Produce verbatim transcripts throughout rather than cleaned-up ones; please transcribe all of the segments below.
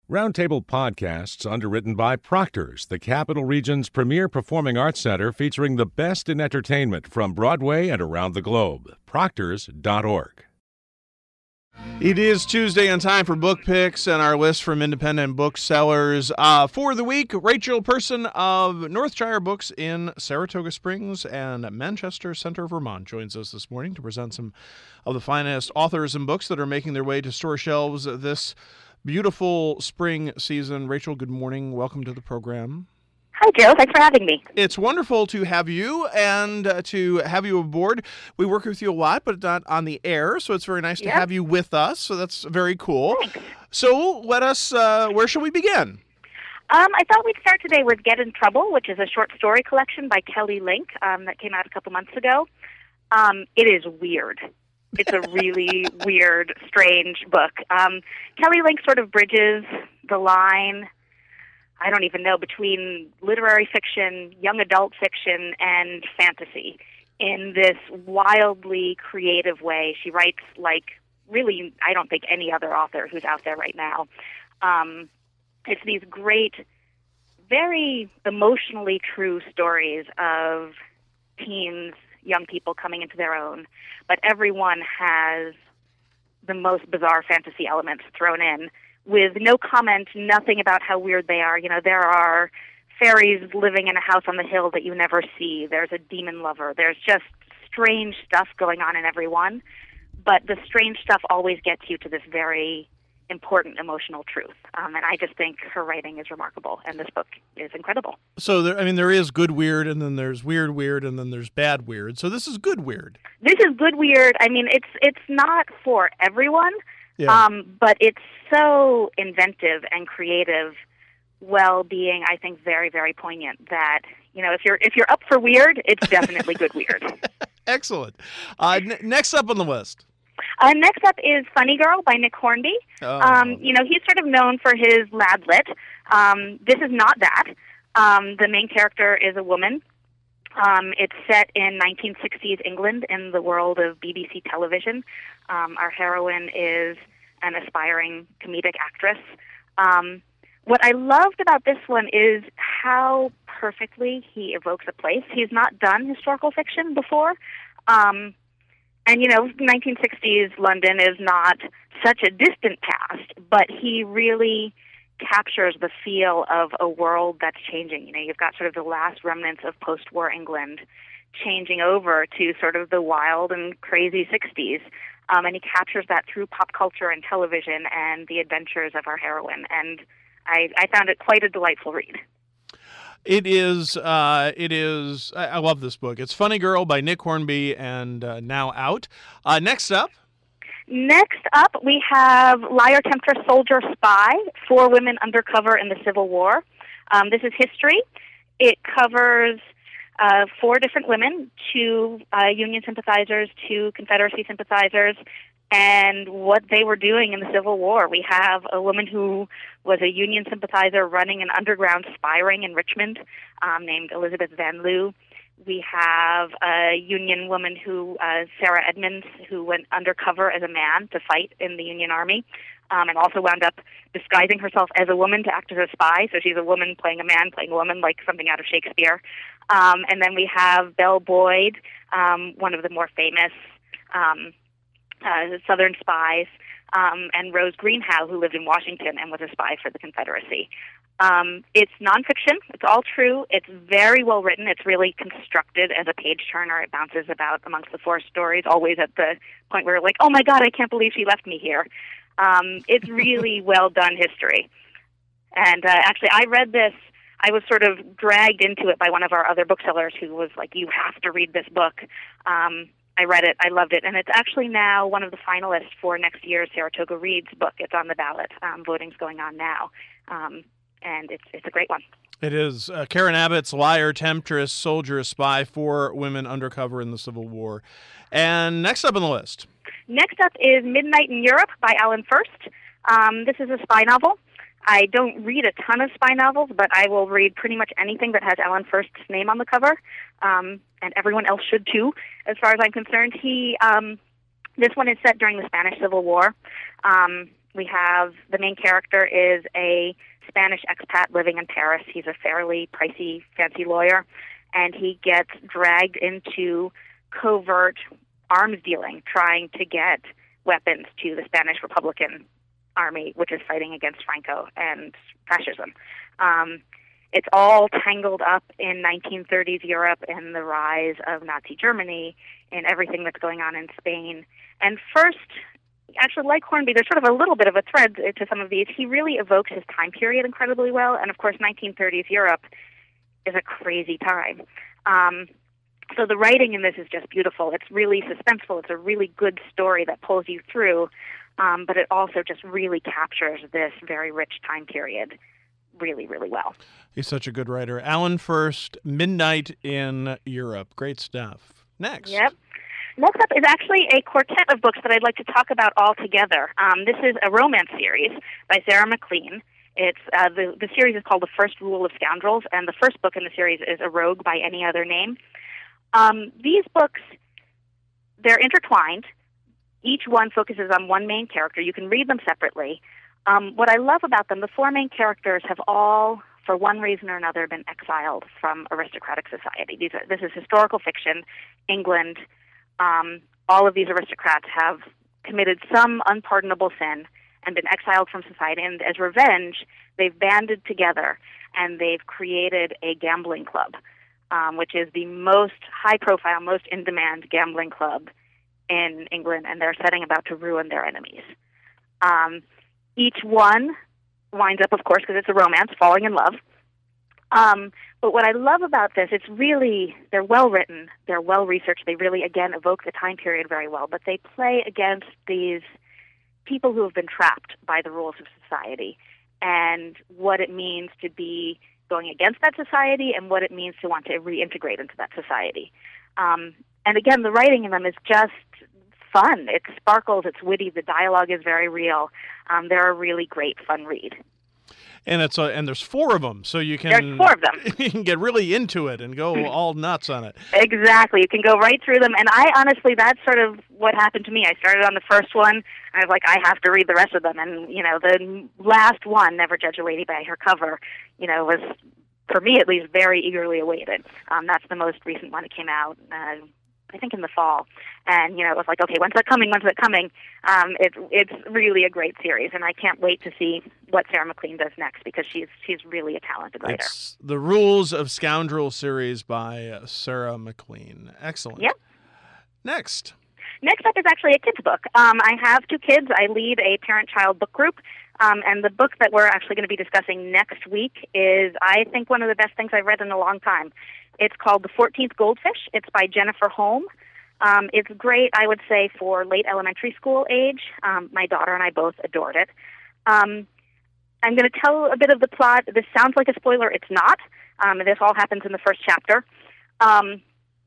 Roundtable Podcasts, underwritten by Proctor's, the Capital Region's premier performing arts center featuring the best in entertainment from Broadway and around the globe. Proctors dot org. It is Tuesday and time for book picks and our list from independent booksellers. Uh, for the week, Rachel Person of Northshire Books in Saratoga Springs and Manchester Center, Vermont, joins us this morning to present some of the finest authors and books that are making their way to store shelves this beautiful spring season. Rachel, good morning. Welcome to the program. Hi, Joe. Thanks for having me. It's wonderful to have you and uh, to have you aboard. We work with you a lot, but not on the air, so it's very nice to yep. have you with us. So that's very cool. Thanks. So let us, uh, where shall we begin? Um, I thought we'd start today with Get in Trouble, which is a short story collection by Kelly Link um, that came out a couple months ago. Um, it is weird. It's a really weird, strange book. Um, Kelly Link sort of bridges the line, I don't even know, between literary fiction, young adult fiction, and fantasy in this wildly creative way. She writes like really, I don't think any other author who's out there right now. Um, it's these great, very emotionally true stories of teens, young people coming into their own, but everyone has the most bizarre fantasy elements thrown in with no comment, nothing about how weird they are. You know, there are fairies living in a house on the hill that you never see. There's a demon lover. There's just strange stuff going on in everyone, but the strange stuff always gets you to this very important emotional truth. Um, and I just think her writing is remarkable, and this book is incredible. So, there, I mean, there is good weird, and then there's weird weird, and then there's bad weird. So this is good weird. This is good weird. I mean, it's it's not for everyone, yeah. um, but it's so inventive and creative, while being, I think, very, very poignant that, you know, if you're if you're up for weird, it's definitely good weird. Excellent. Uh, n- next up on the list. Uh, next up is Funny Girl by Nick Hornby. Oh. Um, you know, he's sort of known for his lad lit. Um, this is not that. Um, the main character is a woman. Um, it's set in nineteen sixties England in the world of B B C television. Um, our heroine is an aspiring comedic actress. Um, what I loved about this one is how perfectly he evokes a place. He's not done historical fiction before. Um, And, you know, nineteen sixties London is not such a distant past, but he really captures the feel of a world that's changing. You know, you've got sort of the last remnants of post-war England changing over to sort of the wild and crazy sixties. Um, and he captures that through pop culture and television and the adventures of our heroine. And I, I found it quite a delightful read. It is, uh, it is, I, I love this book. It's Funny Girl by Nick Hornby and uh, now out. Uh, next up. Next up, we have Liar, Temptress, Soldier, Spy, Four Women Undercover in the Civil War. Um, this is history. It covers uh, four different women, two uh, Union sympathizers, two Confederacy sympathizers, and what they were doing in the Civil War. We have a woman who was a Union sympathizer running an underground spy ring in Richmond um, named Elizabeth Van Loo. We have a Union woman who, uh, Sarah Edmonds, who went undercover as a man to fight in the Union Army um, and also wound up disguising herself as a woman to act as a spy. So she's a woman playing a man, playing a woman, like something out of Shakespeare. Um, and then we have Belle Boyd, um, one of the more famous um Uh, Southern spies, um, and Rose Greenhow, who lived in Washington and was a spy for the Confederacy. Um, it's nonfiction. It's all true. It's very well written. It's really constructed as a page-turner. It bounces about amongst the four stories, always at the point where you're like, oh, my God, I can't believe she left me here. Um, it's really well-done history. And uh, actually, I read this. I was sort of dragged into it by one of our other booksellers who was like, you have to read this book. Um I read it. I loved it. And it's actually now one of the finalists for next year's Saratoga Reads book. It's on the ballot. Um, voting's going on now. Um, and it's it's a great one. It is. Uh, Karen Abbott's Liar, Temptress, Soldier, Spy, Four Women Undercover in the Civil War. And next up on the list. Next up is Midnight in Europe by Alan First. Um, this is a spy novel. I don't read a ton of spy novels, but I will read pretty much anything that has Alan First's name on the cover, um, and everyone else should too, as far as I'm concerned. He, um, this one is set during the Spanish Civil War. Um, we have the main character is a Spanish expat living in Paris. He's a fairly pricey, fancy lawyer, and he gets dragged into covert arms dealing, trying to get weapons to the Spanish Republican Army, which is fighting against Franco and fascism. Um, it's all tangled up in nineteen thirties Europe and the rise of Nazi Germany and everything that's going on in Spain. And first, actually, like Hornby, there's sort of a little bit of a thread to some of these. He really evokes his time period incredibly well. And, of course, nineteen thirties Europe is a crazy time. Um, so the writing in this is just beautiful. It's really suspenseful. It's a really good story that pulls you through. Um, but it also just really captures this very rich time period really, really well. He's such a good writer. Alan Furst, Midnight in Europe. Great stuff. Next. Yep. Next up is actually a quartet of books that I'd like to talk about all together. Um, this is a romance series by Sarah MacLean. It's uh, the, the series is called The First Rule of Scoundrels, and the first book in the series is A Rogue by Any Other Name. Um, these books, they're intertwined. Each one focuses on one main character. You can read them separately. Um, what I love about them, the four main characters have all, for one reason or another, been exiled from aristocratic society. These are, this is historical fiction, England. Um, all of these aristocrats have committed some unpardonable sin and been exiled from society. And as revenge, they've banded together and they've created a gambling club, um, which is the most high-profile, most in-demand gambling club in England, and they're setting about to ruin their enemies. Um, each one winds up, of course, because it's a romance, falling in love. Um, but what I love about this, it's really, they're well-written, they're well-researched, they really, again, evoke the time period very well, but they play against these people who have been trapped by the rules of society and what it means to be going against that society and what it means to want to reintegrate into that society. Um, and again, the writing in them is just fun. It sparkles, it's witty, the dialogue is very real. Um, they're a really great, fun read. And it's a, and there's four of them, so you can There's four of them. You can get really into it and go all nuts on it. Exactly. You can go right through them. And I honestly, that's sort of what happened to me. I started on the first one, and I was like, I have to read the rest of them. And, you know, the last one, Never Judge a Lady by Her Cover, you know, was, for me at least, very eagerly awaited. Um, that's the most recent one. It came out, uh, I think, in the fall. And, you know, it was like, okay, when's it coming? When's it coming? Um, it, it's really a great series, and I can't wait to see what Sarah MacLean does next because she's she's really a talented writer. It's The Rules of Scoundrel series by uh, Sarah MacLean. Excellent. Yep. Next. Next up is actually a kid's book. Um, I have two kids. I lead a parent-child book group, um, and the book that we're actually going to be discussing next week is, I think, one of the best things I've read in a long time. It's called The fourteenth Goldfish. It's by Jennifer Holm. Um, it's great, I would say, for late elementary school age. Um, my daughter and I both adored it. Um, I'm going to tell a bit of the plot. This sounds like a spoiler. It's not. Um, this all happens in the first chapter. Um,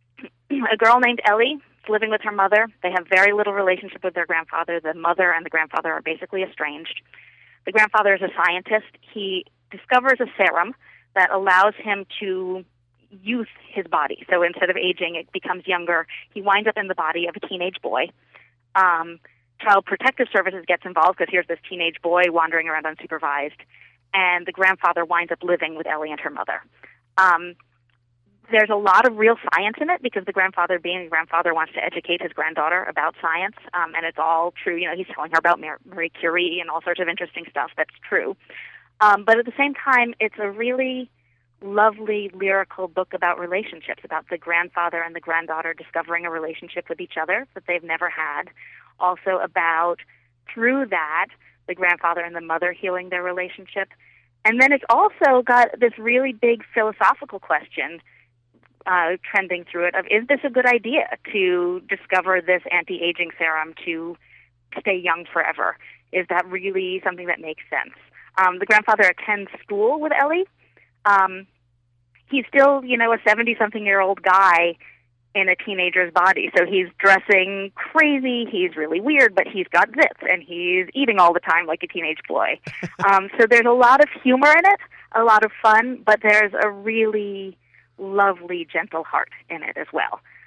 a girl named Ellie is living with her mother. They have very little relationship with their grandfather. The mother and the grandfather are basically estranged. The grandfather is a scientist. He discovers a serum that allows him to youth his body. So instead of aging, it becomes younger. He winds up in the body of a teenage boy. Um, Child Protective Services gets involved because here's this teenage boy wandering around unsupervised, and the grandfather winds up living with Ellie and her mother. Um, there's a lot of real science in it because the grandfather, being a grandfather, wants to educate his granddaughter about science, um, and it's all true. You know, he's telling her about Marie Curie and all sorts of interesting stuff that's true. Um, but at the same time, it's a really lovely lyrical book about relationships, about the grandfather and the granddaughter discovering a relationship with each other that they've never had. Also about, through that, the grandfather and the mother healing their relationship. And then it's also got this really big philosophical question uh, trending through it of, is this a good idea to discover this anti-aging serum to stay young forever? Is that really something that makes sense? Um, the grandfather attends school with Ellie. Um, he's still, you know, a seventy-something-year-old guy in a teenager's body. So he's dressing crazy, he's really weird, but he's got zits, and he's eating all the time like a teenage boy. um, so there's a lot of humor in it, a lot of fun, but there's a really lovely, gentle heart in it as well.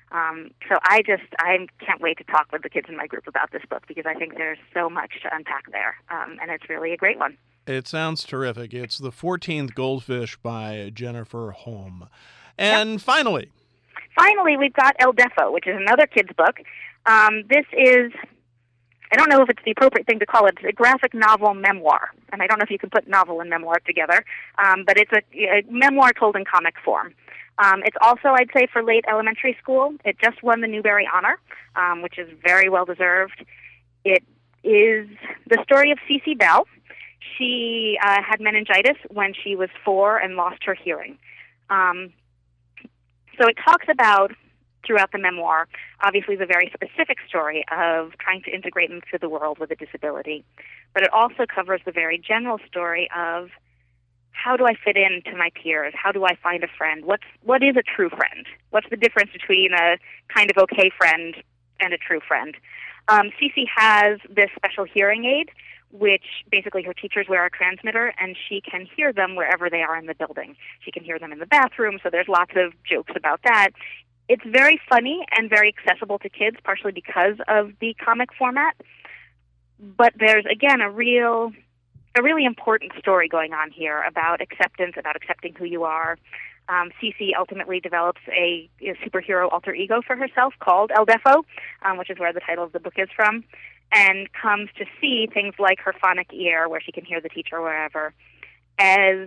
Um, so I just, I can't wait to talk with the kids in my group about this book because I think there's so much to unpack there, um, and it's really a great one. It sounds terrific. It's The fourteenth Goldfish by Jennifer Holm. And yep. finally... Finally, we've got El Defo, which is another kid's book. Um, this is, I don't know if it's the appropriate thing to call it, it's a graphic novel memoir. And I don't know if you can put novel and memoir together, um, but it's a, a memoir told in comic form. Um, it's also, I'd say, for late elementary school. It just won the Newbery Honor, um, which is very well deserved. It is the story of Cece Bell. She uh, had meningitis when she was four and lost her hearing. Um, so it talks about, throughout the memoir, obviously the very specific story of trying to integrate into the world with a disability. But it also covers the very general story of how do I fit into my peers? How do I find a friend? What's what is a true friend? What's the difference between a kind of okay friend and a true friend? Um, Cece has this special hearing aid, which basically her teachers wear a transmitter, and she can hear them wherever they are in the building. She can hear them in the bathroom, so there's lots of jokes about that. It's very funny and very accessible to kids, partially because of the comic format. But there's, again, a real... a really important story going on here about acceptance, about accepting who you are. Um, Cece ultimately develops a, a superhero alter ego for herself called El Defo, um, which is where the title of the book is from, and comes to see things like her phonic ear, where she can hear the teacher wherever, as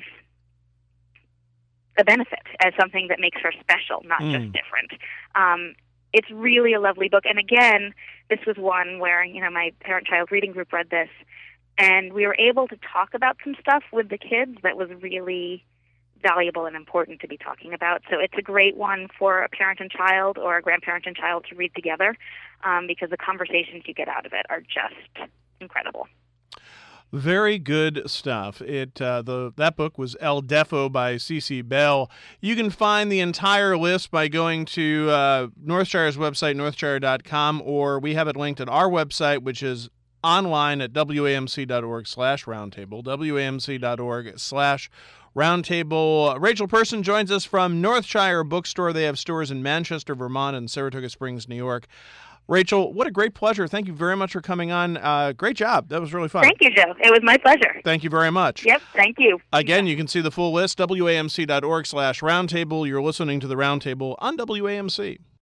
a benefit, as something that makes her special, not mm. just different. Um, it's really a lovely book. And again, this was one where, you know, my parent-child reading group read this, and we were able to talk about some stuff with the kids that was really valuable and important to be talking about. So it's a great one for a parent and child or a grandparent and child to read together, um, because the conversations you get out of it are just incredible. Very good stuff. It uh, the that book was El Defo by Cece Bell. You can find the entire list by going to uh, Northshire's website, northshire dot com, or we have it linked at our website, which is online at wamc.org slash roundtable, wamc.org slash roundtable. Rachel Person joins us from Northshire Bookstore. They have stores in Manchester, Vermont, and Saratoga Springs, New York. Rachel, what a great pleasure. Thank you very much for coming on. Uh, great job. That was really fun. Thank you, Joe. It was my pleasure. Thank you very much. Yep, thank you. Again, you can see the full list, wamc.org slash roundtable. You're listening to the Roundtable on W A M C.